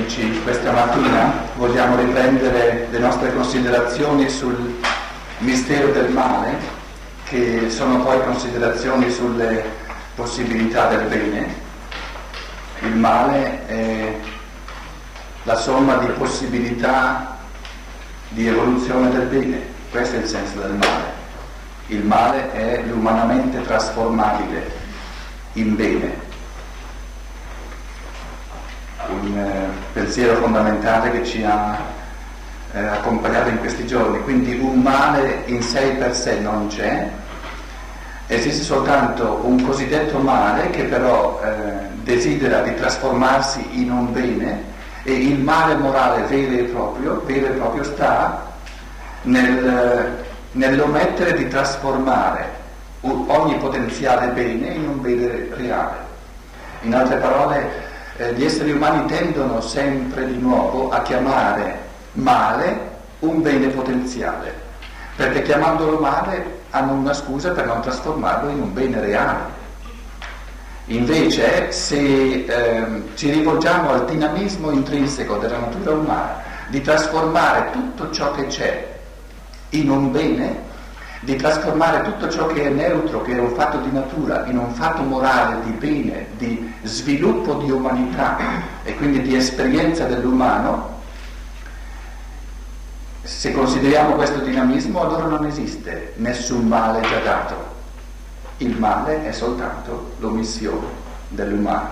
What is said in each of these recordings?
amici, questa mattina vogliamo riprendere le nostre considerazioni sul mistero del male, che sono poi considerazioni sulle possibilità del bene. Il male è la somma di possibilità di evoluzione del bene, questo è il senso del male. Il male è l'umanamente trasformabile in bene. Un pensiero fondamentale che ci ha accompagnato in questi giorni. Quindi un male in sé per sé non c'è, esiste soltanto un cosiddetto male che però desidera di trasformarsi in un bene, e il male morale vero e proprio sta nell'omettere di trasformare ogni potenziale bene in un bene reale. In altre parole, gli esseri umani tendono sempre di nuovo a chiamare male un bene potenziale, perché chiamandolo male hanno una scusa per non trasformarlo in un bene reale. Invece, se ci rivolgiamo al dinamismo intrinseco della natura umana, di trasformare tutto ciò che c'è in un bene, di trasformare tutto ciò che è neutro, che è un fatto di natura, in un fatto morale di bene, di sviluppo di umanità e quindi di esperienza dell'umano, se consideriamo questo dinamismo, allora non esiste nessun male già dato. Il male è soltanto l'omissione dell'umano.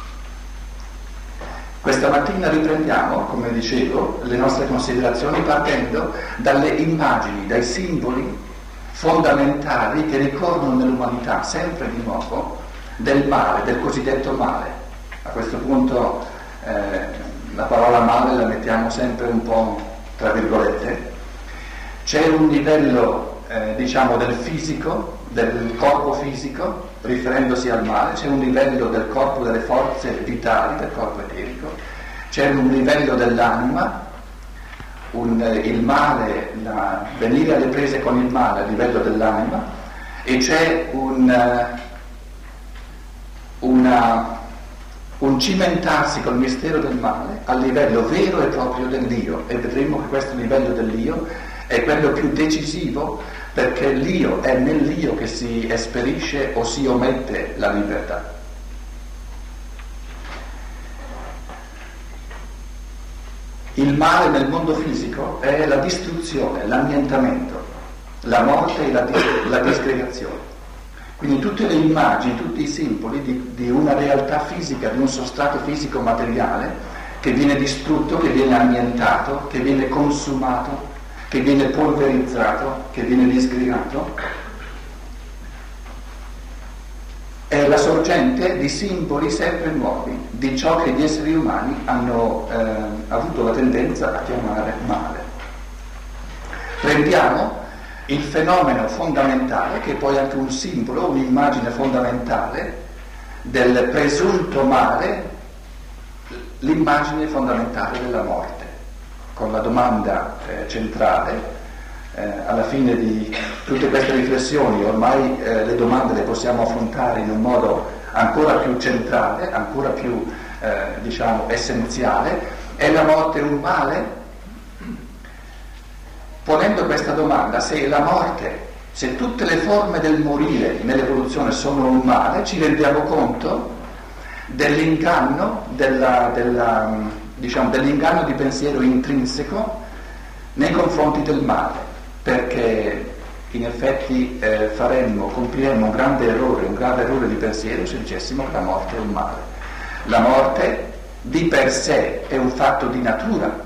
Questa mattina riprendiamo, come dicevo, le nostre considerazioni partendo dalle immagini, dai simboli fondamentali che ricorrono nell'umanità sempre di nuovo del male, del cosiddetto male. A questo punto la parola male la mettiamo sempre un po' tra virgolette. C'è un livello del fisico, del corpo fisico, riferendosi al male, c'è un livello del corpo, delle forze vitali, del corpo eterico, c'è un livello dell'anima, il male, venire alle prese con il male a livello dell'anima, e c'è un cimentarsi col mistero del male a livello vero e proprio dell'io, e vedremo che questo livello dell'io è quello più decisivo, perché l'io è nell'io che si esperisce o si omette la libertà. Il male nel mondo fisico è la distruzione, l'annientamento, la morte e la disgregazione. Quindi tutte le immagini, tutti i simboli di una realtà fisica, di un sostrato fisico materiale che viene distrutto, che viene annientato, che viene consumato, che viene polverizzato, che viene disgregato, è la sorgente di simboli sempre nuovi, di ciò che gli esseri umani hanno avuto la tendenza a chiamare male. Prendiamo il fenomeno fondamentale, che è poi anche un simbolo, un'immagine fondamentale del presunto male, l'immagine fondamentale della morte, con la domanda centrale. Alla fine di tutte queste riflessioni ormai le domande le possiamo affrontare in un modo ancora più centrale, ancora più essenziale. È la morte un male? Ponendo questa domanda, se la morte, se tutte le forme del morire nell'evoluzione sono un male, ci rendiamo conto dell'inganno, dell'inganno di pensiero intrinseco nei confronti del male, perché in effetti compiremmo un grave errore di pensiero se dicessimo che la morte è un male. La morte di per sé è un fatto di natura.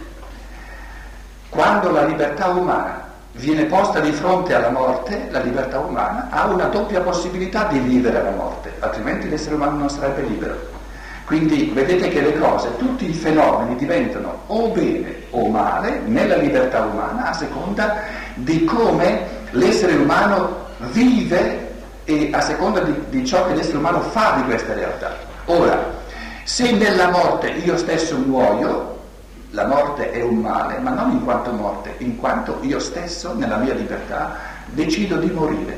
Quando la libertà umana viene posta di fronte alla morte, la libertà umana ha una doppia possibilità di vivere la morte, altrimenti l'essere umano non sarebbe libero. Quindi vedete che le cose, tutti i fenomeni diventano o bene o male nella libertà umana a seconda di come l'essere umano vive e a seconda di ciò che l'essere umano fa di questa realtà. Ora, se nella morte io stesso muoio, la morte è un male, ma non in quanto morte, in quanto io stesso, nella mia libertà, decido di morire,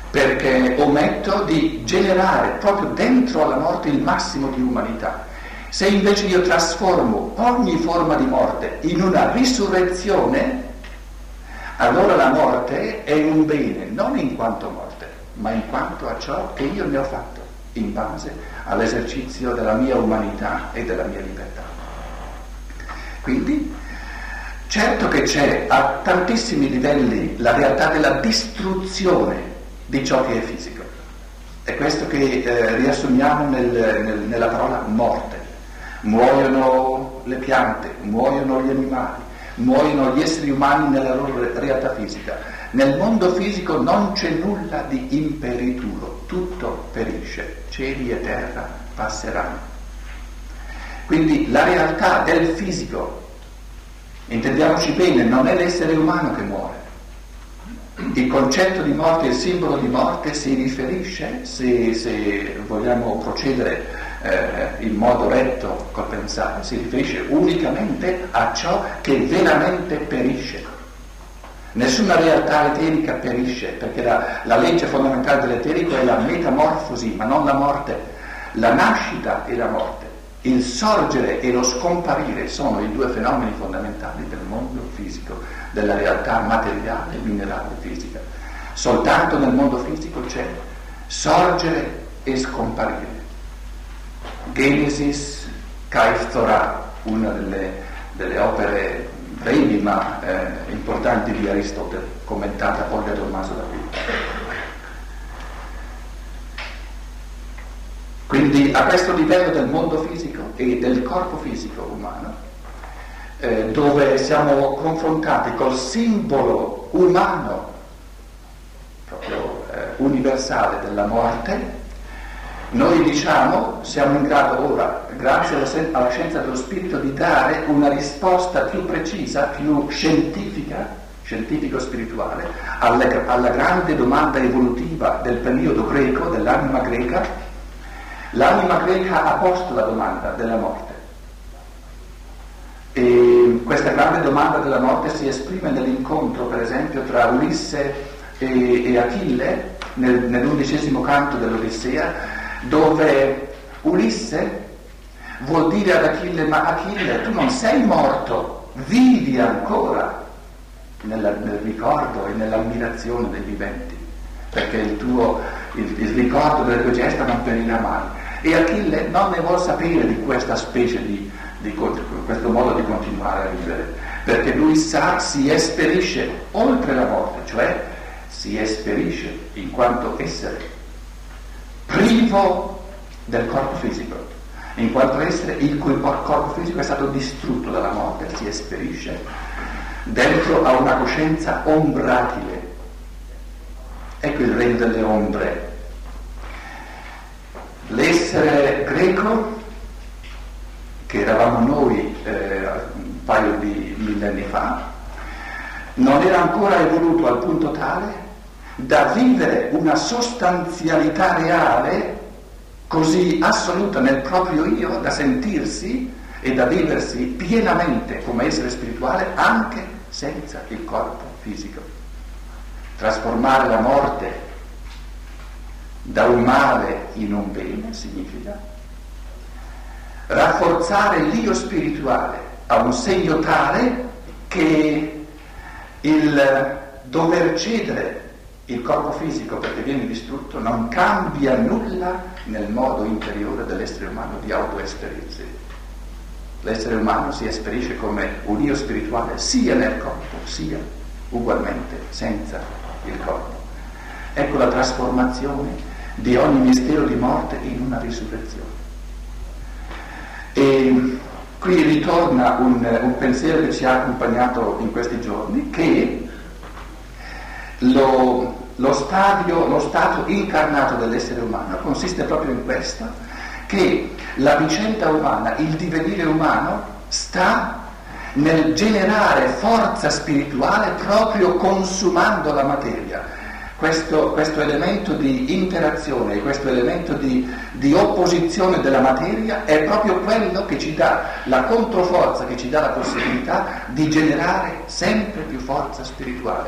perché ometto di generare proprio dentro alla morte il massimo di umanità. Se invece io trasformo ogni forma di morte in una risurrezione, allora la morte è un bene, non in quanto morte, ma in quanto a ciò che io ne ho fatto, in base all'esercizio della mia umanità e della mia libertà. Quindi, certo che c'è a tantissimi livelli la realtà della distruzione di ciò che è fisico. È questo che riassumiamo nella parola morte. Muoiono le piante, muoiono gli animali, muoiono gli esseri umani nella loro realtà fisica. Nel mondo fisico non c'è nulla di imperituro, tutto perisce, cieli e terra passeranno. Quindi la realtà del fisico, intendiamoci bene, non è l'essere umano che muore. Il concetto di morte, il simbolo di morte si riferisce, se vogliamo procedere in modo retto col pensare, si riferisce unicamente a ciò che veramente perisce. Nessuna realtà eterica perisce, perché la legge fondamentale dell'eterico è la metamorfosi, ma non la morte. La nascita e la morte, il sorgere e lo scomparire sono i due fenomeni fondamentali del mondo fisico, della realtà materiale, minerale, fisica. Soltanto nel mondo fisico c'è sorgere e scomparire. Genesis Kaiftorah, una delle opere brevi ma importanti di Aristotele, commentata poi da Tommaso d'Aquino. Quindi a questo livello del mondo fisico e del corpo fisico umano, dove siamo confrontati col simbolo umano, proprio universale della morte, noi diciamo siamo in grado ora, grazie alla scienza dello spirito, di dare una risposta più precisa, più scientifica, scientifico-spirituale, alla grande domanda evolutiva del periodo greco, dell'anima greca. L'anima greca ha posto la domanda della morte. E questa grande domanda della morte si esprime nell'incontro, per esempio, tra Ulisse e Achille, nell'11° canto dell'Odissea, dove Ulisse vuol dire ad Achille: ma Achille, tu non sei morto, vivi ancora nel ricordo e nell'ammirazione dei viventi, perché il ricordo delle tue gesta non perirà mai. E Achille non ne vuol sapere di questa specie di questo modo di continuare a vivere, perché lui si esperisce oltre la morte, cioè si esperisce in quanto essere privo del corpo fisico, in quanto essere il cui corpo fisico è stato distrutto dalla morte, si esperisce dentro a una coscienza ombratile. Ecco il regno delle ombre. L'essere greco, che eravamo noi un paio di millenni fa, non era ancora evoluto al punto tale da vivere una sostanzialità reale così assoluta nel proprio io, da sentirsi e da viversi pienamente come essere spirituale anche senza il corpo fisico. Trasformare la morte da un male in un bene significa rafforzare l'io spirituale a un segno tale che il dover cedere il corpo fisico perché viene distrutto non cambia nulla nel modo interiore dell'essere umano di autoesperirsi. L'essere umano si esperisce come un io spirituale sia nel corpo sia ugualmente senza il corpo. Ecco la trasformazione di ogni mistero di morte in una risurrezione. E qui ritorna un pensiero che ci ha accompagnato in questi giorni, che lo stato incarnato dell'essere umano consiste proprio in questo, che la vicenda umana, il divenire umano, sta nel generare forza spirituale proprio consumando la materia. Questo elemento di interazione, questo elemento di opposizione della materia è proprio quello che ci dà la controforza, che ci dà la possibilità di generare sempre più forza spirituale.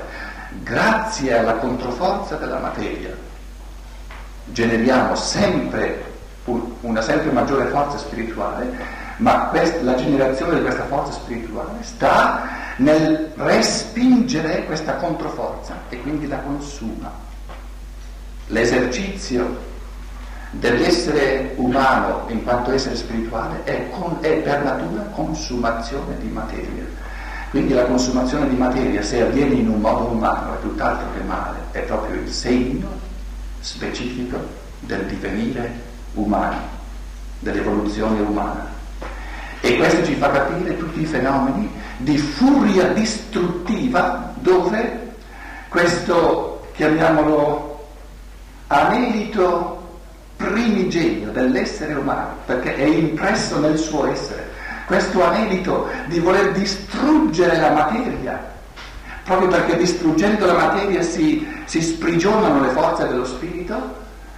Grazie alla controforza della materia generiamo sempre una sempre maggiore forza spirituale, ma la generazione di questa forza spirituale sta nel respingere questa controforza e quindi la consuma. L'esercizio dell'essere umano in quanto essere spirituale è per natura consumazione di materia. Quindi la consumazione di materia, se avviene in un modo umano, è tutt'altro che male, è proprio il segno specifico del divenire umano, dell'evoluzione umana. E questo ci fa capire tutti i fenomeni di furia distruttiva dove questo, chiamiamolo, anelito primigenio dell'essere umano, perché è impresso nel suo essere, questo anelito di voler distruggere la materia, proprio perché distruggendo la materia si sprigionano le forze dello spirito,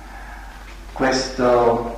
questo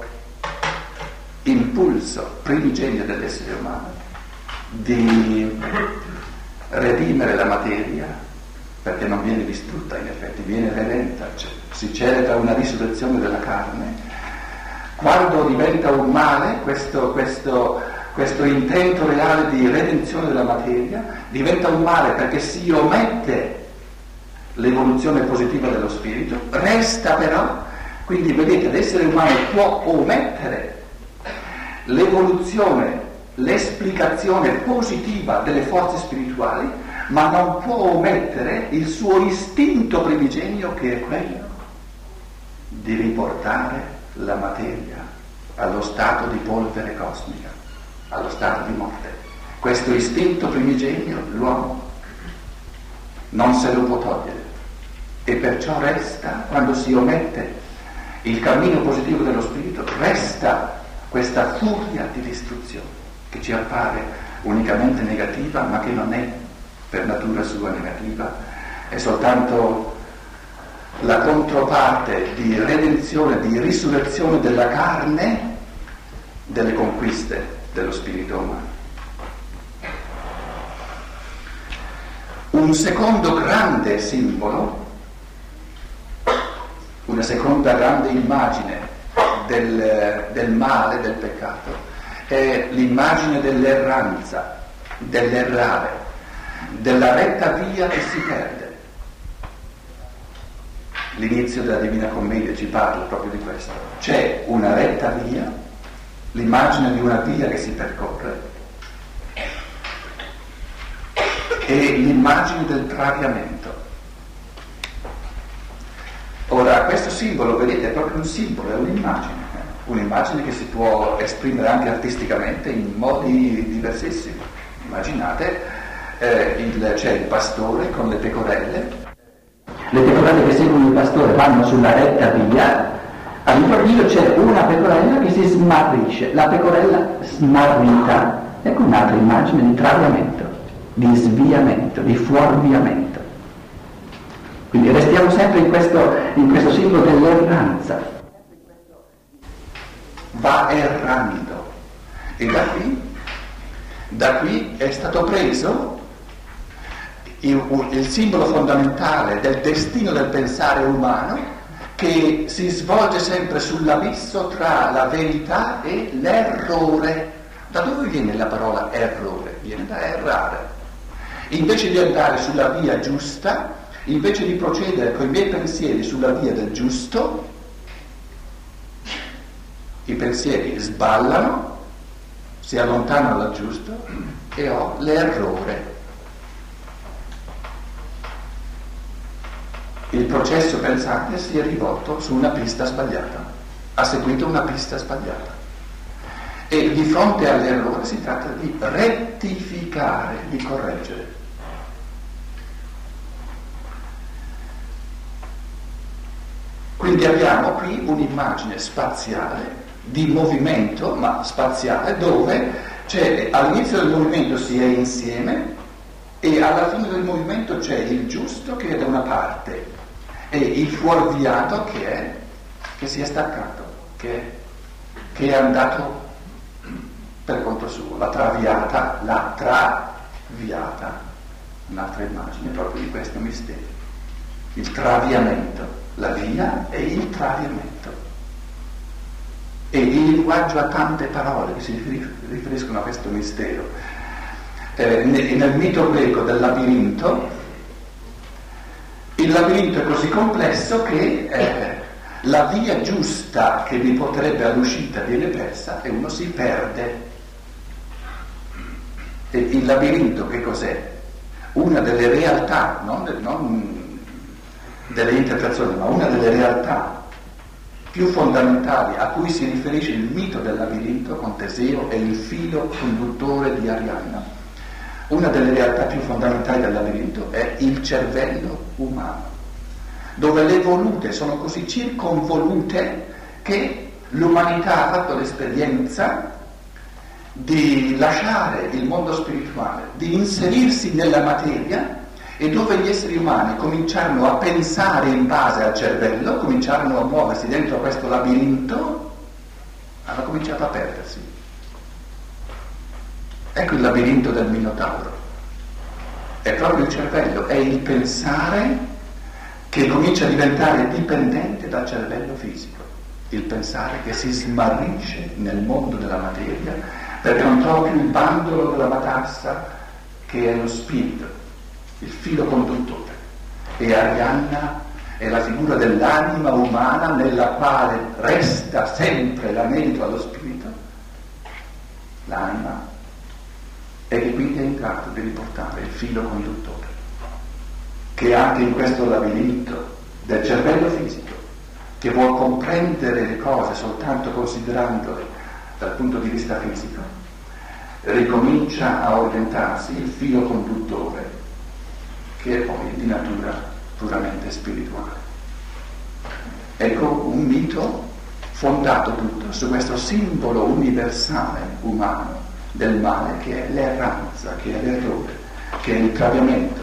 impulso primigenio dell'essere umano di redimere la materia, perché non viene distrutta in effetti, viene redenta, cioè, si celebra una risurrezione della carne. Quando diventa un male questo intento reale di redenzione della materia, diventa un male perché si omette l'evoluzione positiva dello spirito, resta però, quindi vedete, l'essere umano può omettere l'evoluzione, l'esplicazione positiva delle forze spirituali, ma non può omettere il suo istinto primigenio, che è quello di riportare la materia allo stato di polvere cosmica, allo stato di morte. Questo istinto primigenio l'uomo non se lo può togliere e perciò resta, quando si omette il cammino positivo dello spirito, resta questa furia di distruzione che ci appare unicamente negativa, ma che non è per natura sua negativa, è soltanto la controparte di redenzione, di risurrezione della carne, delle conquiste dello spirito umano. Un secondo grande simbolo, una seconda grande immagine del male, del peccato, è l'immagine dell'erranza, dell'errare, della retta via che si perde. L'inizio della Divina Commedia ci parla proprio di questo. C'è una retta via, l'immagine di una via che si percorre, e l'immagine del traviamento. Ora, questo simbolo, vedete, è proprio un simbolo, è un'immagine che si può esprimere anche artisticamente in modi diversissimi. Immaginate, c'è il pastore con le pecorelle che seguono il pastore vanno sulla retta via, all'improvviso c'è una pecorella che si smarrisce, la pecorella smarrita. Ecco un'altra immagine di traviamento, di sviamento, di fuorviamento. Quindi restiamo sempre in questo simbolo dell'erranza. Va errando. E da qui è stato preso il simbolo fondamentale del destino del pensare umano, che si svolge sempre sull'abisso tra la verità e l'errore. Da dove viene la parola errore? Viene da errare. Invece di andare sulla via giusta, invece di procedere con i miei pensieri sulla via del giusto, i pensieri sballano, si allontanano dal giusto e ho l'errore. Il processo pensante si è rivolto su una pista sbagliata, ha seguito una pista sbagliata. E di fronte all'errore si tratta di rettificare, di correggere. Quindi abbiamo qui un'immagine spaziale di movimento, ma spaziale, dove all'inizio del movimento si è insieme e alla fine del movimento c'è il giusto che è da una parte e il fuorviato che si è staccato, che è andato per conto suo, la traviata, un'altra immagine proprio di questo mistero, il traviamento, la via e il traviamento. E il linguaggio ha tante parole che si riferiscono a questo mistero. Nel mito greco del labirinto, il labirinto è così complesso che la via giusta che vi porterebbe all'uscita viene persa e uno si perde. E il labirinto che cos'è? Una delle realtà, non delle interpretazioni, ma una delle realtà più fondamentali a cui si riferisce il mito del labirinto con Teseo è il filo conduttore di Arianna. Una delle realtà più fondamentali del labirinto è il cervello umano, dove le volute sono così circonvolute che l'umanità ha fatto l'esperienza di lasciare il mondo spirituale, di inserirsi nella materia, e dove gli esseri umani cominciarono a pensare in base al cervello, cominciarono a muoversi dentro questo labirinto, hanno cominciato a perdersi. Ecco il labirinto del Minotauro. È proprio il cervello, è il pensare che comincia a diventare dipendente dal cervello fisico, il pensare che si smarrisce nel mondo della materia perché non trova più il bandolo della matassa che è lo spirito, il filo conduttore. E Arianna è la figura dell'anima umana nella quale resta sempre l'anello allo spirito, l'anima, e che quindi è in grado di riportare il filo conduttore, che anche in questo labirinto del cervello fisico, che vuol comprendere le cose soltanto considerandole dal punto di vista fisico, ricomincia a orientarsi il filo conduttore, che è poi di natura puramente spirituale. Ecco un mito fondato tutto su questo simbolo universale umano del male, che è l'erranza, che è l'errore, che è il traviamento.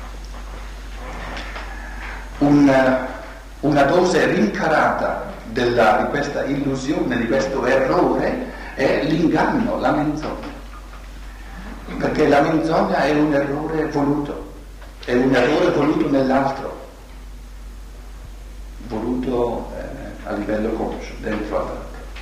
Una dose rincarata di questa illusione, di questo errore, è l'inganno, la menzogna. Perché la menzogna è un errore voluto nell'altro, voluto a livello conscio, dentro all'altro.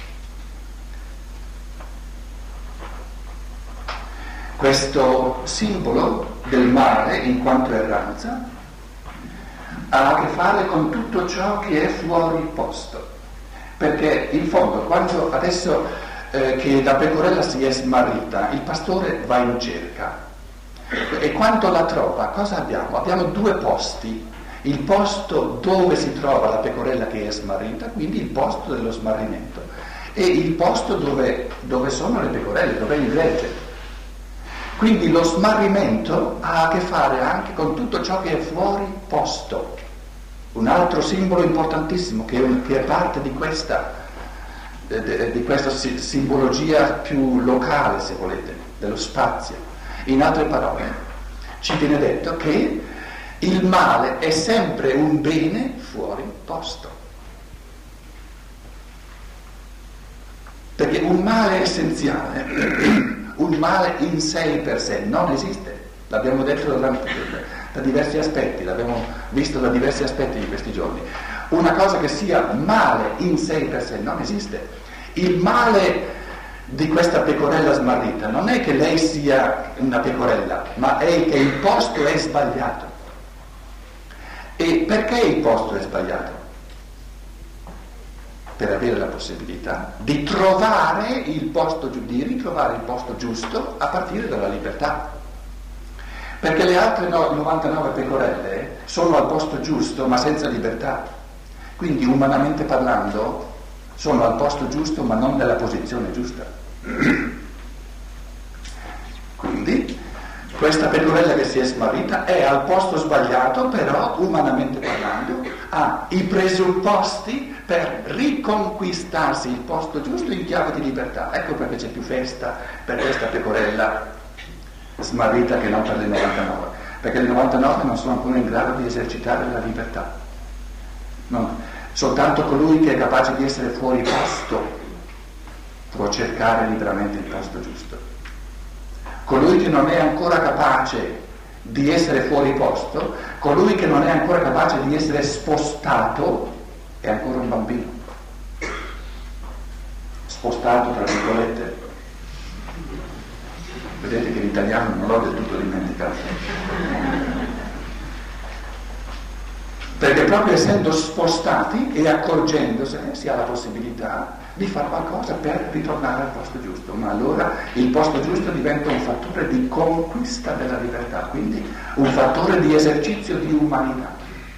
Questo simbolo del male, in quanto erranza, ha a che fare con tutto ciò che è fuori posto. Perché in fondo, quando adesso che la pecorella si è smarrita, il pastore va in cerca. E quando la trova, cosa abbiamo? Abbiamo due posti. Il posto dove si trova la pecorella che è smarrita, quindi il posto dello smarrimento, e il posto dove sono le pecorelle, dove è il gregge. Quindi lo smarrimento ha a che fare anche con tutto ciò che è fuori posto. Un altro simbolo importantissimo che è parte di questa simbologia più locale, se volete, dello spazio. In altre parole, ci viene detto che il male è sempre un bene fuori posto. Perché un male essenziale, un male in sé per sé non esiste. L'abbiamo detto da diversi aspetti, l'abbiamo visto da diversi aspetti in questi giorni. Una cosa che sia male in sé per sé non esiste. Il male di questa pecorella smarrita non è che lei sia una pecorella, ma è che il posto è sbagliato. E perché il posto è sbagliato? Per avere la possibilità di ritrovare il posto giusto a partire dalla libertà. Perché le altre 99 pecorelle sono al posto giusto ma senza libertà. Quindi umanamente parlando sono al posto giusto ma non nella posizione giusta. Quindi questa pecorella che si è smarrita è al posto sbagliato, però umanamente parlando ha i presupposti per riconquistarsi il posto giusto in chiave di libertà. Ecco perché c'è più festa per questa pecorella smarrita che non per le 99, perché le 99 non sono ancora in grado di esercitare la libertà. No. Soltanto colui che è capace di essere fuori posto può cercare liberamente il posto giusto. Colui che non è ancora capace di essere fuori posto, colui che non è ancora capace di essere spostato, è ancora un bambino. spostato, tra virgolette. Vedete che l'italiano non l'ho del tutto dimenticato. Perché proprio essendo spostati e accorgendosene si ha la possibilità di fare qualcosa per ritornare al posto giusto, ma allora il posto giusto diventa un fattore di conquista della libertà, quindi un fattore di esercizio di umanità.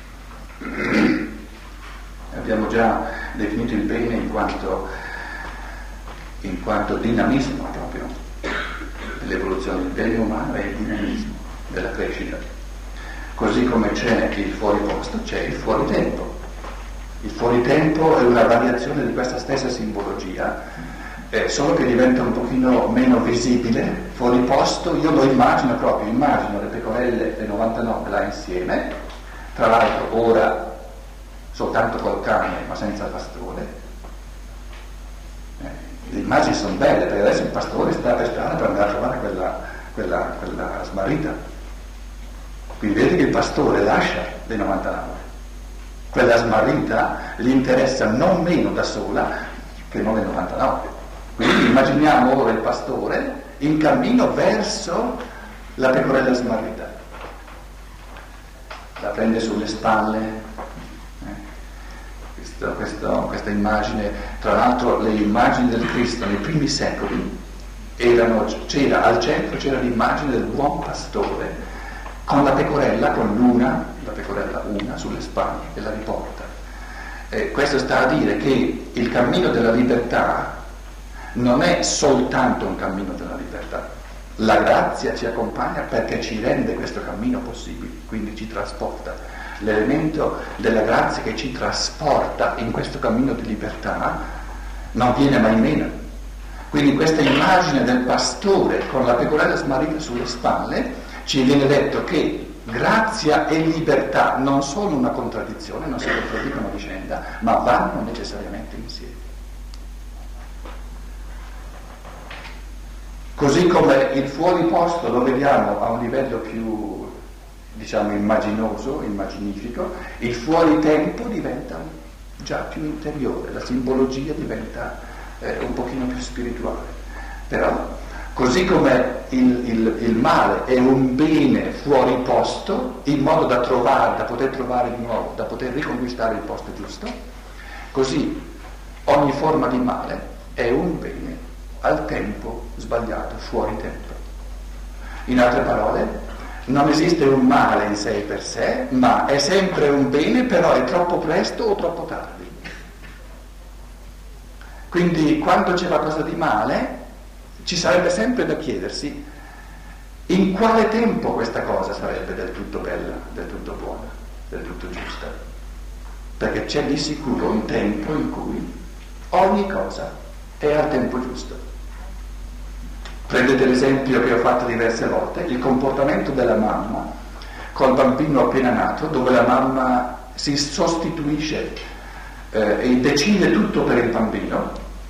Abbiamo già definito il bene in quanto dinamismo proprio dell'evoluzione. Il bene umano è il dinamismo della crescita. Così come c'è il fuoriposto, c'è il fuoritempo. Il fuoritempo è una variazione di questa stessa simbologia, solo che diventa un pochino meno visibile. Fuoriposto, io lo immagino le pecorelle le 99 là insieme, tra l'altro ora soltanto col cane ma senza il pastore. Le immagini sono belle, perché adesso il pastore sta per strada per andare a trovare quella smarrita. Quindi vedete che il pastore lascia le 99. Quella smarrita gli interessa non meno da sola che non le 99. Quindi immaginiamo ora il pastore in cammino verso la pecorella smarrita. La prende sulle spalle. Questa immagine, tra l'altro le immagini del Cristo nei primi secoli c'era al centro l'immagine del buon pastore con la pecorella una sulle spalle e la riporta. Questo sta a dire che il cammino della libertà non è soltanto un cammino della libertà. La grazia ci accompagna perché ci rende questo cammino possibile, quindi ci trasporta. L'elemento della grazia che ci trasporta in questo cammino di libertà non viene mai meno. Quindi questa immagine del pastore con la pecorella smarrita sulle spalle ci viene detto che grazia e libertà non sono una contraddizione, non si contraddicono a vicenda, ma vanno necessariamente insieme. Così come il fuoriposto lo vediamo a un livello più, immaginoso, immaginifico, il fuoritempo diventa già più interiore, la simbologia diventa un pochino più spirituale. Però, così come il male è un bene fuori posto, in modo da poter trovare di nuovo, da poter riconquistare il posto giusto, così ogni forma di male è un bene al tempo sbagliato, fuori tempo. In altre parole, non esiste un male in sé per sé, ma è sempre un bene, però è troppo presto o troppo tardi. Quindi quando c'è qualcosa di male, ci sarebbe sempre da chiedersi in quale tempo questa cosa sarebbe del tutto bella, del tutto buona, del tutto giusta. Perché c'è di sicuro un tempo in cui ogni cosa è al tempo giusto. Prendete l'esempio che ho fatto diverse volte, il comportamento della mamma col bambino appena nato, dove la mamma si sostituisce e decide tutto per il bambino.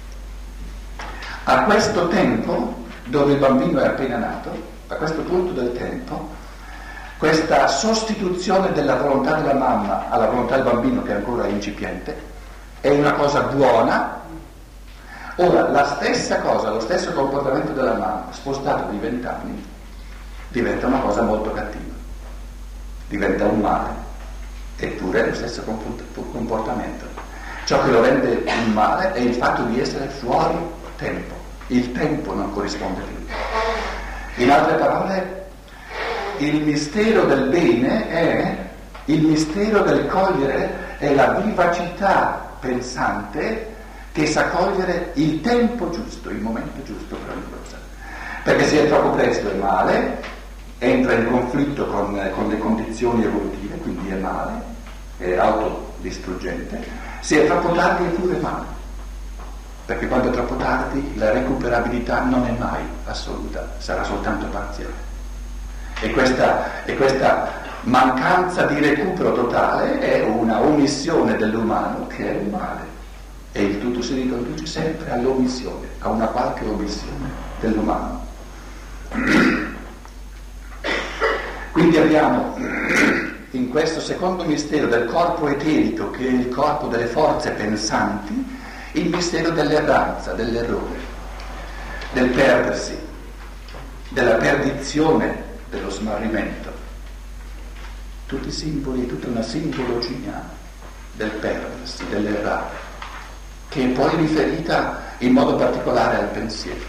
A questo tempo, dove il bambino è appena nato, a questo punto del tempo, questa sostituzione della volontà della mamma alla volontà del bambino, che è ancora incipiente, è una cosa buona. Ora, la stessa cosa, lo stesso comportamento della mamma, spostato di 20 anni, diventa una cosa molto cattiva, diventa un male, eppure è lo stesso comportamento. Ciò che lo rende un male è il fatto di essere fuori tempo, il tempo non corrisponde più. In altre parole, il mistero del bene è il mistero del cogliere, è la vivacità pensante che sa cogliere il tempo giusto, il momento giusto per ogni cosa. Perché se è troppo presto è male, entra in conflitto con le condizioni evolutive, quindi è male, è autodistruggente. Se è troppo tardi è pure male, perché quando è troppo tardi la recuperabilità non è mai assoluta, sarà soltanto parziale. E questa mancanza di recupero totale è una omissione dell'umano che è un male. E il tutto si riconduce sempre all'omissione, a una qualche omissione dell'umano. Quindi abbiamo in questo secondo mistero del corpo eterico, che è il corpo delle forze pensanti, il mistero dell'erranza, dell'errore, del perdersi, della perdizione, dello smarrimento. Tutti i simboli, tutta una simbologia del perdersi, dell'errare, che è poi riferita in modo particolare al pensiero.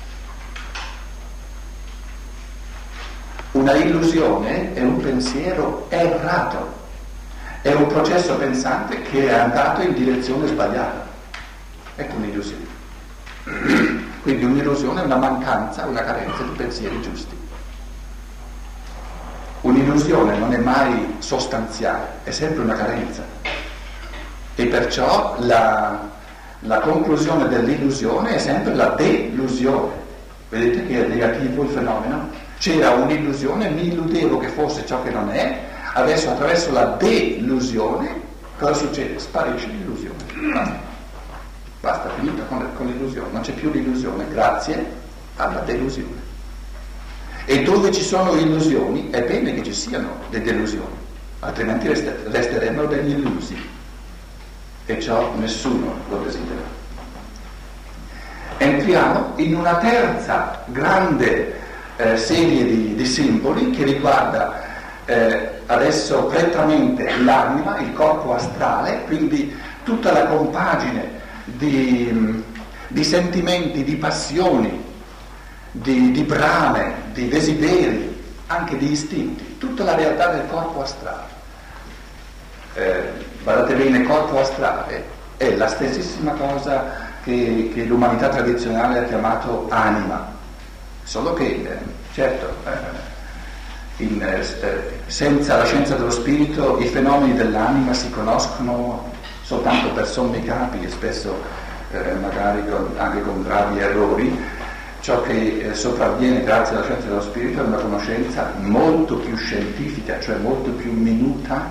Una illusione è un pensiero errato, è un processo pensante che è andato in direzione sbagliata. Ecco un'illusione. Quindi un'illusione è una mancanza, una carenza di pensieri giusti. Un'illusione non è mai sostanziale, è sempre una carenza. E perciò la conclusione dell'illusione è sempre la delusione. Vedete che è negativo il fenomeno? C'era un'illusione, mi illudevo che fosse ciò che non è, adesso attraverso la delusione cosa succede? Sparisce l'illusione. Basta, finita con l'illusione, non c'è più l'illusione grazie alla delusione. E dove ci sono illusioni è bene che ci siano le delusioni, altrimenti resteremmo degli illusi, e ciò nessuno lo desidera. Entriamo in una terza grande serie di simboli che riguarda adesso prettamente l'anima, il corpo astrale, quindi tutta la compagine di sentimenti, di passioni, di brame, di desideri, anche di istinti, tutta la realtà del corpo astrale. Guardate bene, il corpo astrale è la stessissima cosa che l'umanità tradizionale ha chiamato anima, solo che senza la scienza dello spirito i fenomeni dell'anima si conoscono soltanto per sommi capi e spesso magari anche con gravi errori. Ciò che sopravviene grazie alla scienza dello spirito è una conoscenza molto più scientifica, cioè molto più minuta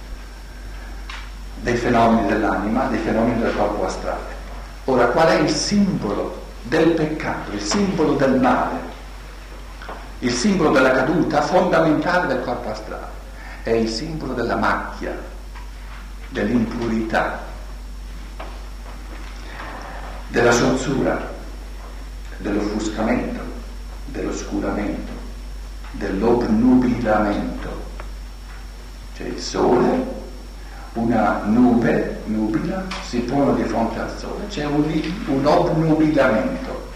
dei fenomeni dell'anima, dei fenomeni del corpo astrale. Ora, qual è il simbolo del peccato, il simbolo del male, il simbolo della caduta fondamentale del corpo astrale? È il simbolo della macchia, dell'impurità, della sozzura, dell'offuscamento, dell'oscuramento, dell'obnubilamento. C'è il sole, una nube nubila, si pone di fronte al sole, c'è un obnubilamento,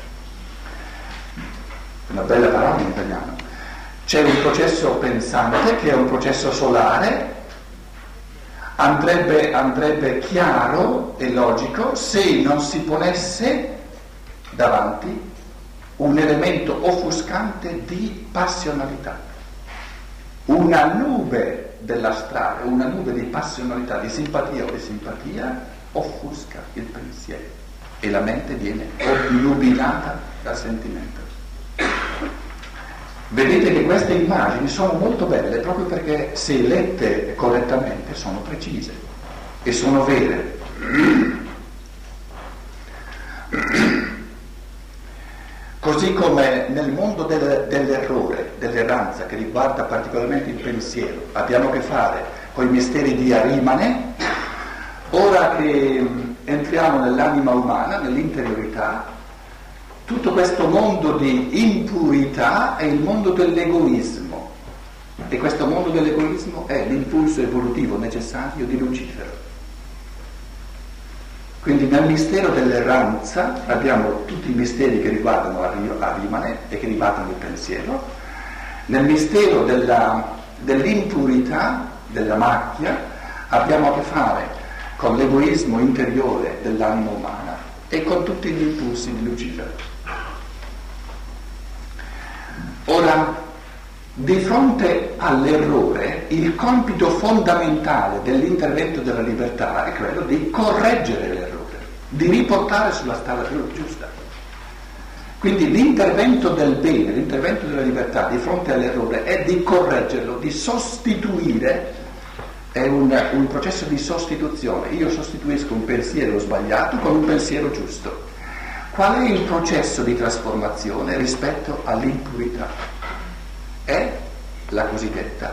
una bella parola in italiano. C'è un processo pensante che è un processo solare, andrebbe chiaro e logico se non si ponesse davanti un elemento offuscante di passionalità, una nube dell'astrale, una nube di passionalità, di simpatia o di simpatia offusca il pensiero e la mente viene obnubilata dal sentimento. Vedete che queste immagini sono molto belle proprio perché se lette correttamente sono precise e sono vere. Così come nel mondo dell'errore, dell'erranza, che riguarda particolarmente il pensiero, abbiamo a che fare con i misteri di Arimane, ora che entriamo nell'anima umana, nell'interiorità, tutto questo mondo di impurità è il mondo dell'egoismo, e questo mondo dell'egoismo è l'impulso evolutivo necessario di Lucifero. Quindi nel mistero dell'erranza abbiamo tutti i misteri che riguardano Arimane e che riguardano il pensiero. Nel mistero dell'impurità, della macchia, abbiamo a che fare con l'egoismo interiore dell'anima umana e con tutti gli impulsi di Lucifero. Ora, di fronte all'errore, il compito fondamentale dell'intervento della libertà è quello di correggere l'errore, di riportare sulla strada giusta. Quindi l'intervento del bene, l'intervento della libertà di fronte all'errore è di correggerlo, di sostituire, è un processo di sostituzione. Io sostituisco un pensiero sbagliato con un pensiero giusto. Qual è il processo di trasformazione rispetto all'impurità? È la cosiddetta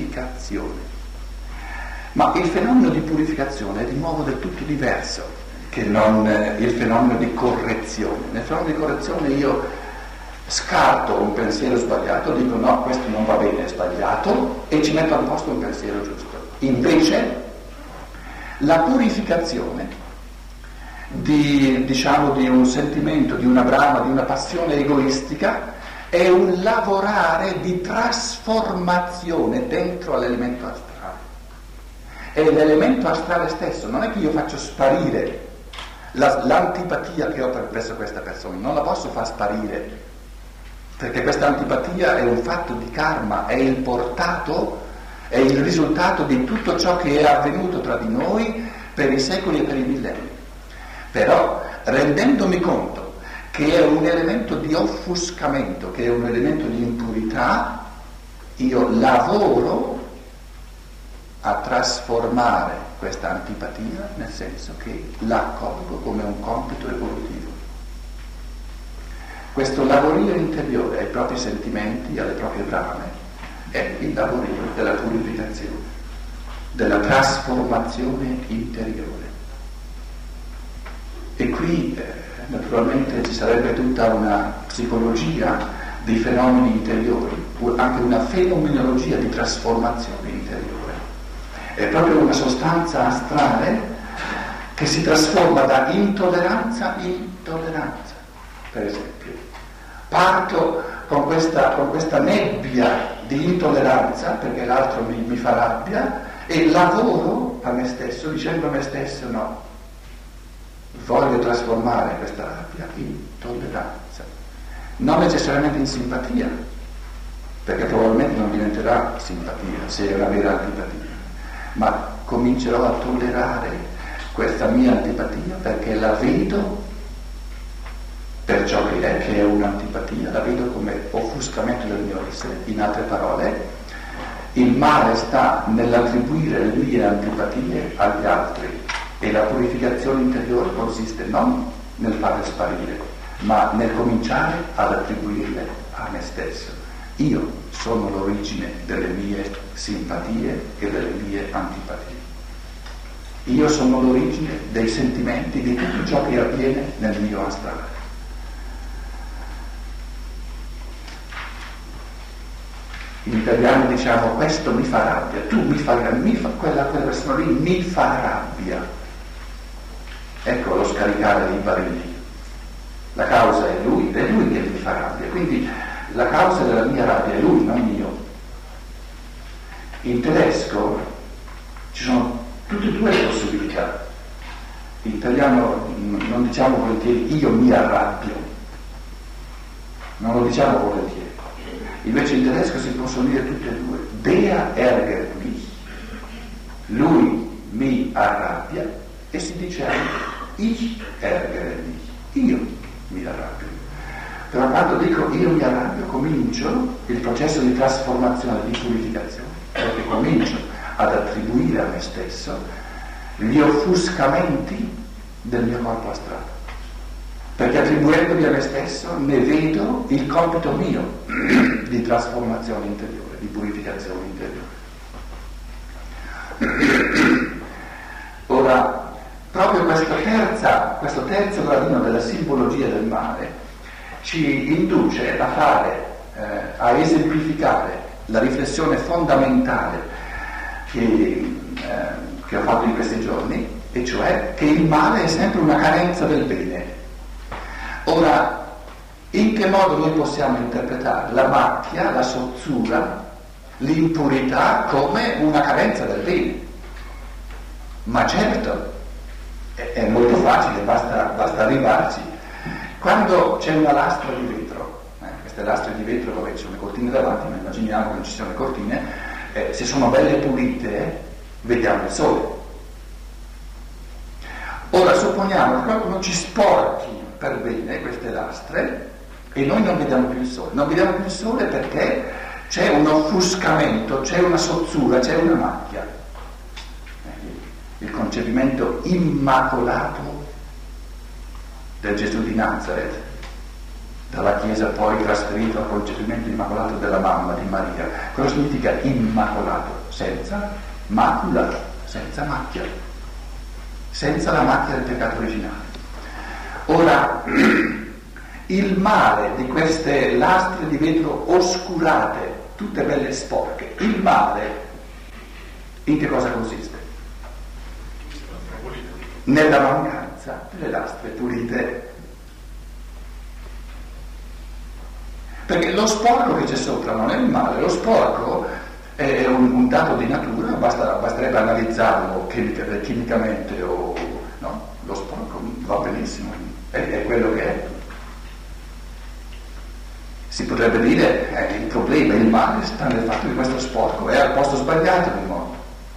purificazione. Ma il fenomeno di purificazione è di nuovo del tutto diverso. che non il fenomeno di correzione. Nel fenomeno di correzione io scarto un pensiero sbagliato, dico no, questo non va bene, è sbagliato, e ci metto al posto un pensiero giusto. Invece la purificazione di un sentimento, di una brama, di una passione egoistica è un lavorare di trasformazione dentro all'elemento astrale. È l'elemento astrale stesso, non è che io faccio sparire l'antipatia che ho verso questa persona, non la posso far sparire, perché questa antipatia è un fatto di karma, è il portato, è il risultato di tutto ciò che è avvenuto tra di noi per i secoli e per i millenni. Però, rendendomi conto che è un elemento di offuscamento, che è un elemento di impurità, io lavoro a trasformare questa antipatia, nel senso che la accolgo come un compito evolutivo. Questo lavorio interiore ai propri sentimenti, alle proprie brame, è il lavorio della purificazione, della trasformazione interiore. E qui naturalmente ci sarebbe tutta una psicologia dei fenomeni interiori, anche una fenomenologia di trasformazione interiore. È proprio una sostanza astrale che si trasforma da intolleranza in tolleranza, per esempio. Parto con questa nebbia di intolleranza, perché l'altro mi fa rabbia, e lavoro a me stesso, dicendo a me stesso no, voglio trasformare questa rabbia in tolleranza, non necessariamente in simpatia, perché probabilmente non diventerà simpatia se è una vera antipatia, ma comincerò a tollerare questa mia antipatia perché la vedo per ciò che è un'antipatia, la vedo come offuscamento del mio essere. In altre parole, il male sta nell'attribuire le mie antipatie agli altri, e la purificazione interiore consiste non nel farle sparire, ma nel cominciare ad attribuirle a me stesso. Io sono l'origine delle mie simpatie e delle mie antipatie. Io sono l'origine dei sentimenti, di tutto ciò che avviene nel mio astrale. In italiano diciamo questo mi fa rabbia, tu mi fai rabbia, quella persona lì mi fa rabbia. Ecco lo scaricare dei barili. La causa è lui che mi fa rabbia, quindi la causa della mia rabbia è lui, non io. In tedesco ci sono tutte e due le possibilità. In italiano non diciamo volentieri io mi arrabbio, non lo diciamo volentieri. Invece in tedesco si possono dire tutte e due. Der ärgert mich, lui mi arrabbia, e si dice anche ich ärgere mich, io mi arrabbio. Però quando dico io mi arrabbio comincio il processo di trasformazione, di purificazione, perché comincio ad attribuire a me stesso gli offuscamenti del mio corpo astrale, perché attribuendomi a me stesso ne vedo il compito mio di trasformazione interiore, di purificazione interiore. Ora, proprio questo terzo gradino della simbologia del male ci induce a esemplificare la riflessione fondamentale che ho fatto in questi giorni, e cioè che il male è sempre una carenza del bene. Ora, in che modo noi possiamo interpretare la macchia, la sozzura, l'impurità come una carenza del bene? Ma certo, è molto facile, basta arrivarci. Quando c'è una lastra di vetro, queste lastre di vetro dove ci sono le cortine davanti, ma immaginiamo che non ci siano le cortine, se sono belle pulite, vediamo il sole. Ora supponiamo che qualcuno ci sporchi per bene queste lastre e noi non vediamo più il sole. Non vediamo più il sole perché c'è un offuscamento, c'è una sozzura, c'è una macchia. Il concepimento immacolato del Gesù di Nazareth, dalla Chiesa poi trasferito al concepimento immacolato della mamma di Maria. Cosa significa immacolato? Senza macula, senza macchia. senza la macchia del peccato originale. Ora, il male di queste lastre di vetro oscurate, tutte belle sporche, il male in che cosa consiste? Nella mancanza delle lastre pulite. Perché lo sporco che c'è sopra non è il male, lo sporco è un dato di natura, basterebbe analizzarlo chimicamente o no? Lo sporco va benissimo, è quello che è. Si potrebbe dire il problema, il male sta nel fatto che questo sporco è al posto sbagliato di modo.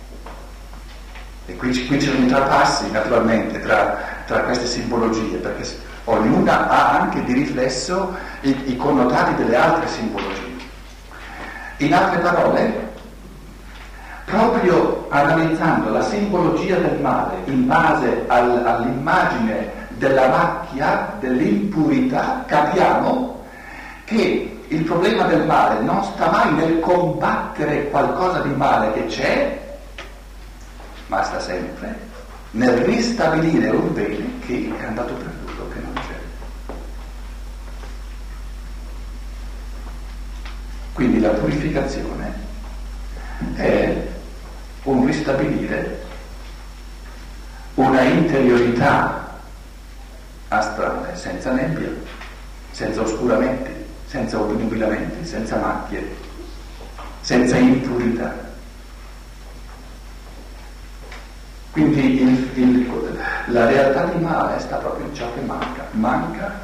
E qui ci sono i trapassi naturalmente tra queste simbologie, perché ognuna ha anche di riflesso i connotati delle altre simbologie. In altre parole, proprio analizzando la simbologia del male in base all'immagine della macchia, dell'impurità, capiamo che il problema del male non sta mai nel combattere qualcosa di male che c'è, ma sta sempre nel ristabilire un bene che è andato perduto, che non c'è. Quindi la purificazione è un ristabilire una interiorità astrale, senza nebbia, senza oscuramenti, senza obnubilamenti, senza macchie, senza impurità. Quindi la realtà di male sta proprio in ciò che manca. Manca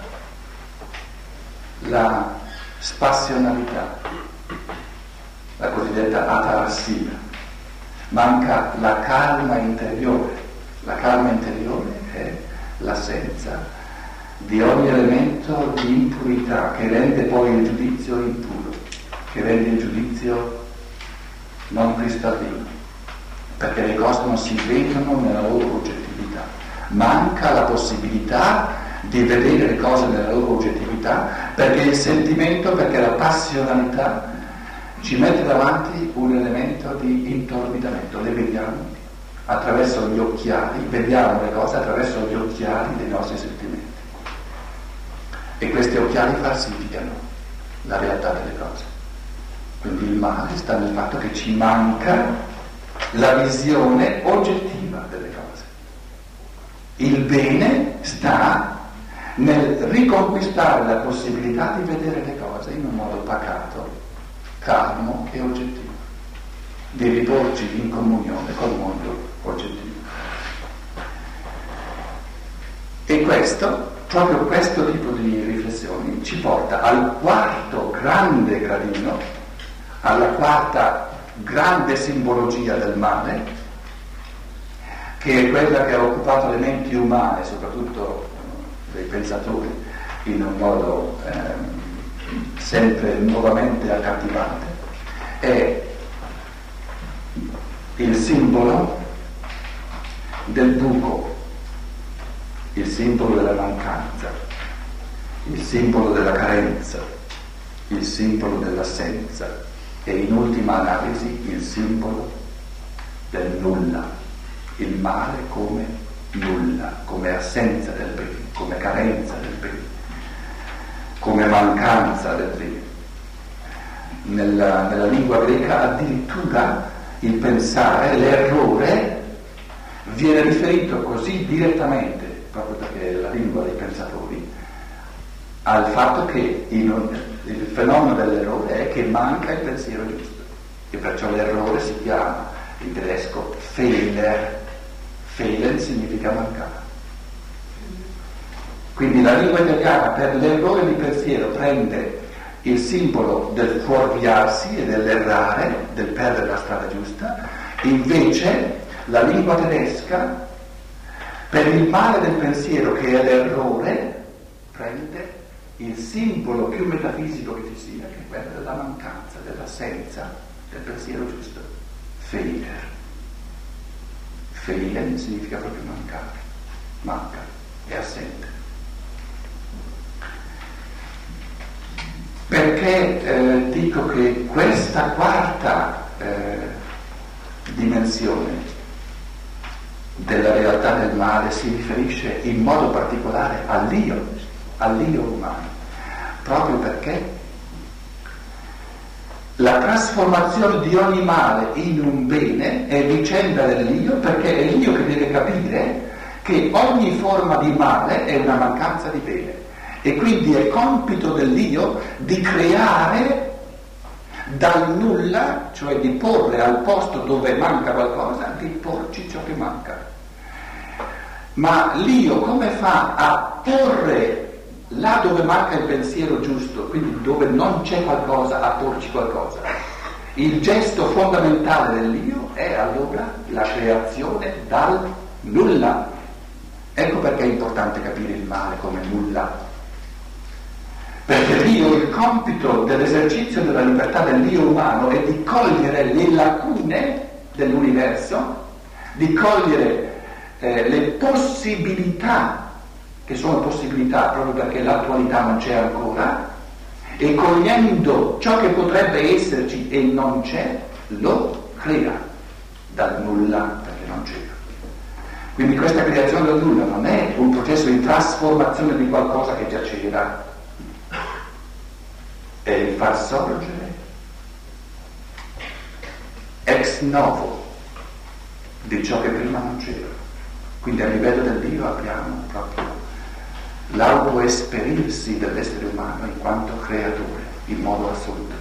la spassionalità, la cosiddetta atarassia, manca la calma interiore. La calma interiore è l'assenza di ogni elemento di impurità che rende poi il giudizio impuro, che rende il giudizio non cristallino, perché le cose non si vedono nella loro oggettività. Manca la possibilità di vedere le cose nella loro oggettività, perché il sentimento, perché la passionalità ci mette davanti un elemento di intorbidamento. Le vediamo attraverso gli occhiali, vediamo le cose attraverso gli occhiali dei nostri sentimenti. E questi occhiali falsificano la realtà delle cose. Quindi il male sta nel fatto che ci manca la visione oggettiva delle cose. Il bene sta nel riconquistare la possibilità di vedere le cose in un modo pacato, calmo e oggettivo, di riporci in comunione col mondo oggettivo. E proprio questo tipo di riflessioni ci porta al quarto grande gradino, alla quarta grande simbologia del male, che è quella che ha occupato le menti umane, soprattutto dei pensatori, in un modo sempre nuovamente accattivante, è il simbolo del buco, il simbolo della mancanza, il simbolo della carenza, il simbolo dell'assenza e in ultima analisi il simbolo del nulla, il male come nulla, come assenza del bene, come carenza del bene, come mancanza del bene. Nella lingua greca addirittura il pensare, l'errore, viene riferito così direttamente, proprio perché è la lingua dei pensatori, al fatto che il fenomeno dell'errore è che manca il pensiero giusto, e perciò l'errore si chiama in tedesco Fehler. Fehlen significa mancare. Quindi la lingua italiana per l'errore di pensiero prende il simbolo del fuorviarsi e dell'errare, del perdere la strada giusta, invece la lingua tedesca per il male del pensiero, che è l'errore, prende il simbolo più metafisico che ci sia, che è quello della mancanza, dell'assenza del pensiero giusto. Fehler. Fehlen significa proprio mancare, manca, è assente. Perché dico che questa quarta dimensione della realtà del male si riferisce in modo particolare all'io umano, proprio perché la trasformazione di ogni male in un bene è vicenda dell'io, perché è l'io che deve capire che ogni forma di male è una mancanza di bene, e quindi è compito dell'io di creare dal nulla, cioè di porre al posto dove manca qualcosa, di porci ciò che manca. Ma l'io come fa a porre là dove manca il pensiero giusto, quindi dove non c'è qualcosa, a porci qualcosa? Il gesto fondamentale dell'io è allora la creazione dal nulla. Ecco perché è importante capire il male come nulla. Perché l'io, il compito dell'esercizio della libertà dell'io umano è di cogliere le lacune dell'universo, di cogliere le possibilità, che sono possibilità proprio perché l'attualità non c'è ancora, e cogliendo ciò che potrebbe esserci e non c'è, lo crea dal nulla, perché non c'era. Quindi questa creazione dal nulla non è un processo di trasformazione di qualcosa che già c'era, è il far sorgere ex novo di ciò che prima non c'era. Quindi a livello del Dio abbiamo proprio l'autoesperirsi dell'essere umano in quanto creatore, in modo assoluto.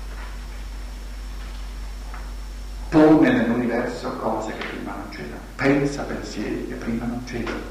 Pone nell'universo cose che prima non c'erano, pensa pensieri che prima non c'erano,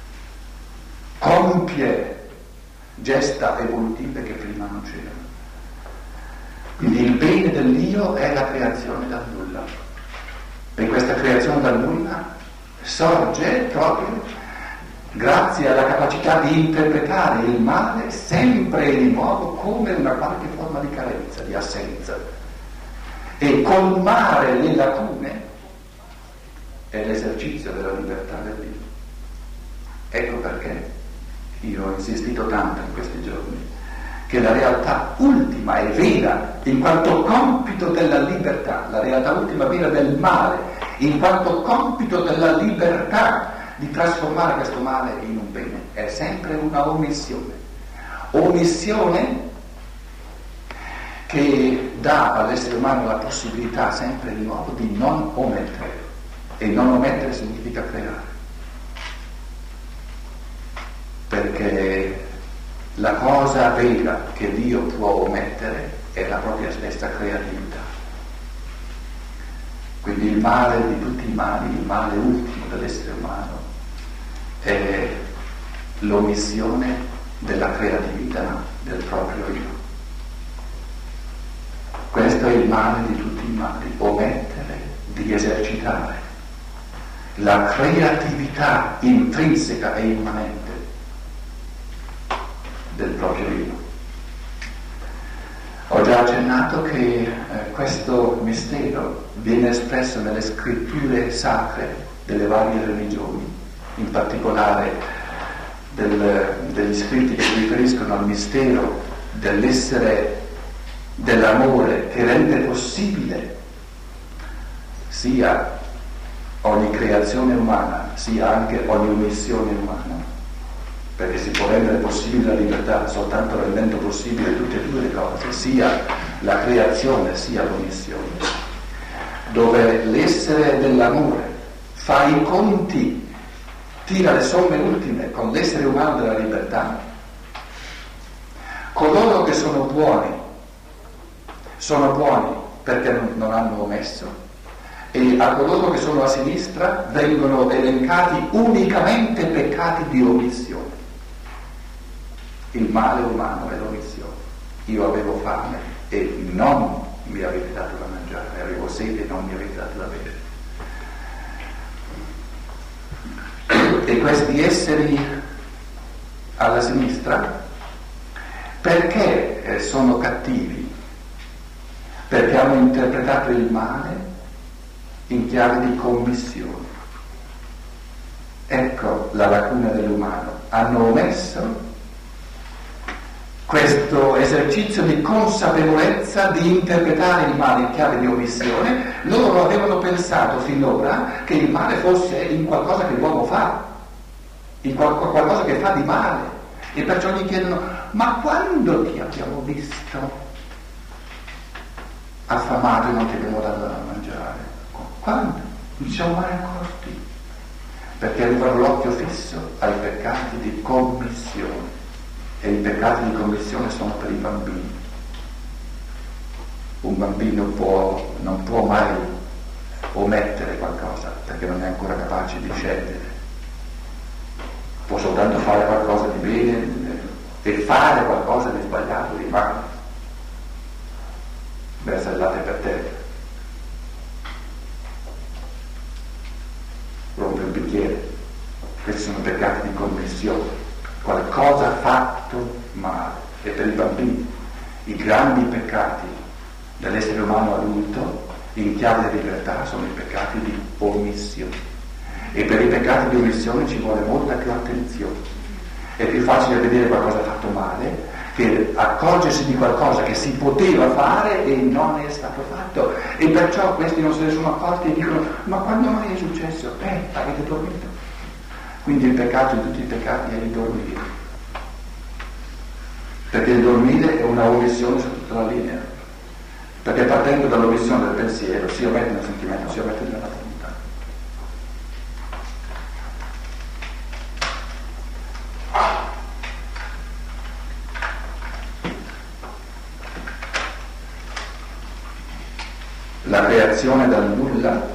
compie gesta evolutive che prima non c'erano. Quindi il bene dell'io è la creazione dal nulla, e questa creazione dal nulla sorge proprio grazie alla capacità di interpretare il male sempre e di nuovo come una qualche forma di carenza, di assenza, e colmare le lacune è l'esercizio della libertà del Dio. Ecco perché io ho insistito tanto in questi giorni che la realtà ultima e vera in quanto compito della libertà, la realtà ultima vera del male in quanto compito della libertà di trasformare questo male in un bene, è sempre una omissione che dà all'essere umano la possibilità sempre di nuovo di non omettere, e non omettere significa creare, perché la cosa vera che Dio può omettere è la propria stessa creatività. Quindi il male di tutti i mali, il male ultimo dell'essere umano è l'omissione della creatività del proprio io. Questo è il male di tutti i mali, omettere di esercitare la creatività intrinseca e immanente del proprio io. Ho già accennato che questo mistero viene espresso nelle scritture sacre delle varie religioni, in particolare degli scritti che si riferiscono al mistero dell'essere, dell'amore che rende possibile sia ogni creazione umana, sia anche ogni omissione umana, perché si può rendere possibile la libertà soltanto rendendo possibile tutte e due le cose, sia la creazione sia l'omissione, dove l'essere dell'amore fa i conti, tira le somme ultime con l'essere umano della libertà. Coloro che sono buoni perché non hanno omesso, e a coloro che sono a sinistra vengono elencati unicamente peccati di omissione. Il male umano è l'omissione. Io avevo fame e non mi avete dato da mangiare, avevo sete e non mi avete dato da bere. E questi esseri alla sinistra perché sono cattivi? Perché hanno interpretato il male in chiave di commissione. Ecco la lacuna dell'umano. Hanno omesso questo esercizio di consapevolezza di interpretare il male in chiave di omissione, loro avevano pensato finora che il male fosse in qualcosa che l'uomo fa, in qualcosa che fa di male, e perciò gli chiedono: ma quando ti abbiamo visto affamato e non ti abbiamo dato da mangiare? Quando? Non ci siamo mai accorti, perché avevano l'occhio fisso ai peccati di commissione. E i peccati di commissione sono per i bambini. Un bambino non può mai omettere qualcosa perché non è ancora capace di scegliere. Può soltanto fare qualcosa di bene e fare qualcosa di sbagliato, di male. Versa il latte per terra, rompe il bicchiere. Questi sono peccati di commissione. Qualcosa fatto male. E per i bambini i grandi peccati dell'essere umano adulto in chiave di libertà sono i peccati di omissione, e per i peccati di omissione ci vuole molta più attenzione. È più facile vedere qualcosa fatto male che accorgersi di qualcosa che si poteva fare e non è stato fatto, e perciò questi non se ne sono accorti e dicono: ma quando mai è successo? Avete dormito. Quindi il peccato di tutti i peccati è il dormire, perché il dormire è una omissione su tutta la linea, perché partendo dall'omissione del pensiero si omette nel sentimento, si omette nella volontà. La creazione dal nulla,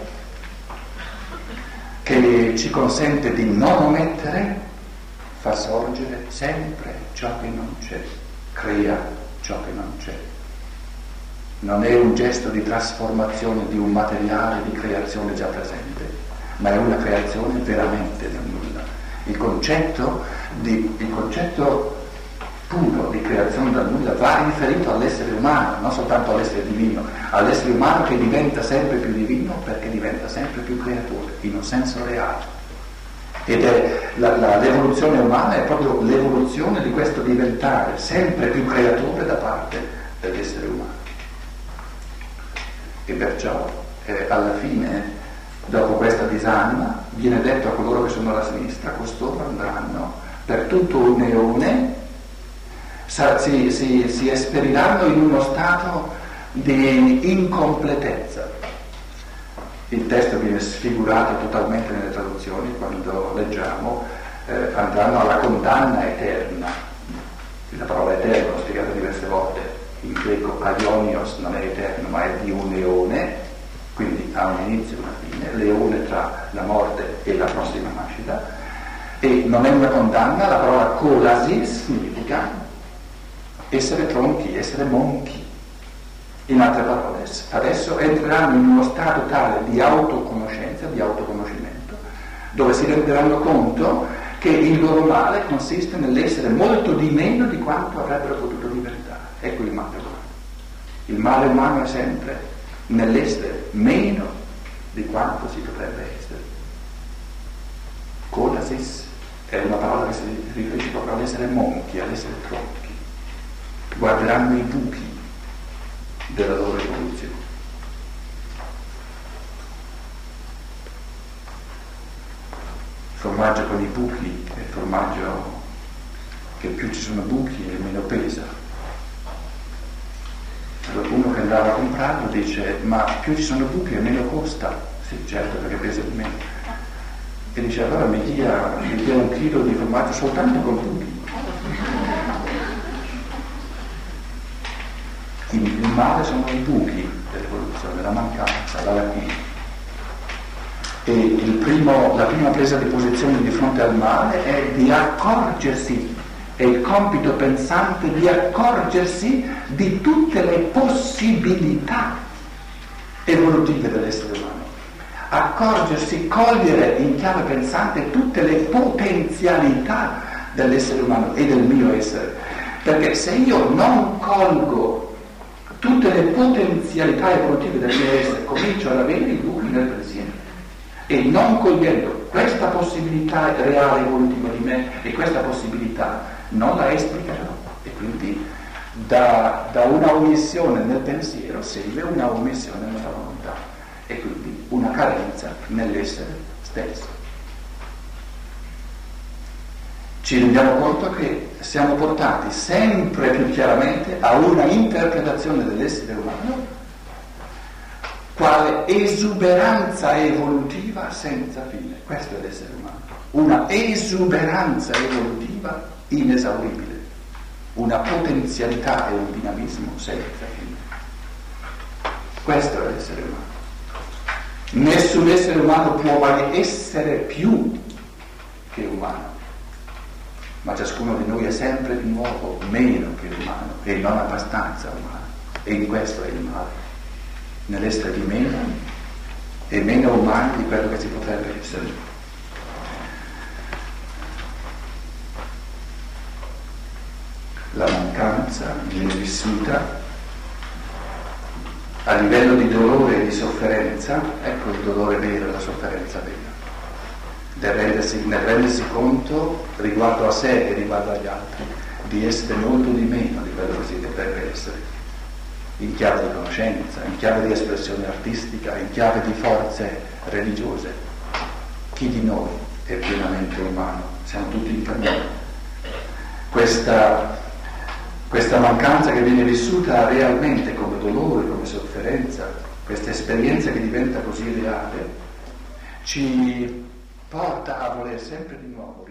che ci consente di non omettere, fa sorgere sempre ciò che non c'è, crea ciò che non c'è. Non è un gesto di trasformazione di un materiale di creazione già presente, ma è una creazione veramente dal nulla. Il concetto puro di creazione dal nulla va riferito all'essere umano, non soltanto all'essere divino, all'essere umano che diventa sempre più divino perché diventa sempre più creatore, in un senso reale. Ed è l'evoluzione umana è proprio l'evoluzione di questo diventare sempre più creatore da parte dell'essere umano. E perciò alla fine, dopo questa disanima, viene detto a coloro che sono alla sinistra: costoro andranno per tutto un eone, si esperiranno in uno stato di incompletezza. Il testo viene sfigurato totalmente nelle traduzioni quando leggiamo andranno alla condanna eterna. La parola eterno l'ho spiegata diverse volte, in greco aionios non è eterno ma è di un eone, quindi ha un inizio e una fine, l'eone tra la morte e la prossima nascita. E non è una condanna, la parola kolasis significa essere tronchi, essere monchi. In altre parole, adesso entreranno in uno stato tale di autoconoscenza, di autoconoscimento, dove si renderanno conto che il loro male consiste nell'essere molto di meno di quanto avrebbero potuto diventare. Ecco il male umano. Il male umano è sempre nell'essere meno di quanto si potrebbe essere. Kolasis è una parola che si riferisce proprio all'essere monchi, all'essere tronchi. Guarderanno i buchi della loro evoluzione. Il formaggio con i buchi è il formaggio che più ci sono buchi e meno pesa. Allora uno che andava a comprarlo dice: ma più ci sono buchi e meno costa. Sì, certo, perché pesa di meno. E dice: allora mi dia 1 chilo di formaggio soltanto con buchi. Il male sono i buchi dell'evoluzione, la mancanza, la lacuna. E la prima presa di posizione di fronte al male è di accorgersi, è il compito pensante di accorgersi di tutte le possibilità evolutive dell'essere umano. Accorgersi, cogliere in chiave pensante tutte le potenzialità dell'essere umano e del mio essere. Perché se io non colgo tutte le potenzialità evolutive del mio essere, comincio ad avere i buchi nel pensiero, e non cogliendo questa possibilità reale evolutiva di me e questa possibilità non la esplicherò, e quindi da una omissione nel pensiero segue una omissione nella volontà e quindi una carenza nell'essere stesso. Ci rendiamo conto che siamo portati sempre più chiaramente a una interpretazione dell'essere umano quale esuberanza evolutiva senza fine. Questo è l'essere umano, una esuberanza evolutiva inesauribile, una potenzialità e un dinamismo senza fine. Questo è l'essere umano. Nessun essere umano può mai essere più che umano, ma ciascuno di noi è sempre di nuovo meno che umano e non abbastanza umano, e in questo è il male, nell'essere di meno e meno umani di quello che si potrebbe essere. La mancanza viene vissuta a livello di dolore e di sofferenza, ecco il dolore vero e la sofferenza vera, nel rendersi conto riguardo a sé e riguardo agli altri di essere molto di meno di quello che si dovrebbe essere, in chiave di conoscenza, in chiave di espressione artistica, in chiave di forze religiose. Chi di noi è pienamente umano? Siamo tutti in cammino. Questa mancanza che viene vissuta realmente come dolore, come sofferenza, questa esperienza che diventa così reale, ci porta a voler sempre di nuovo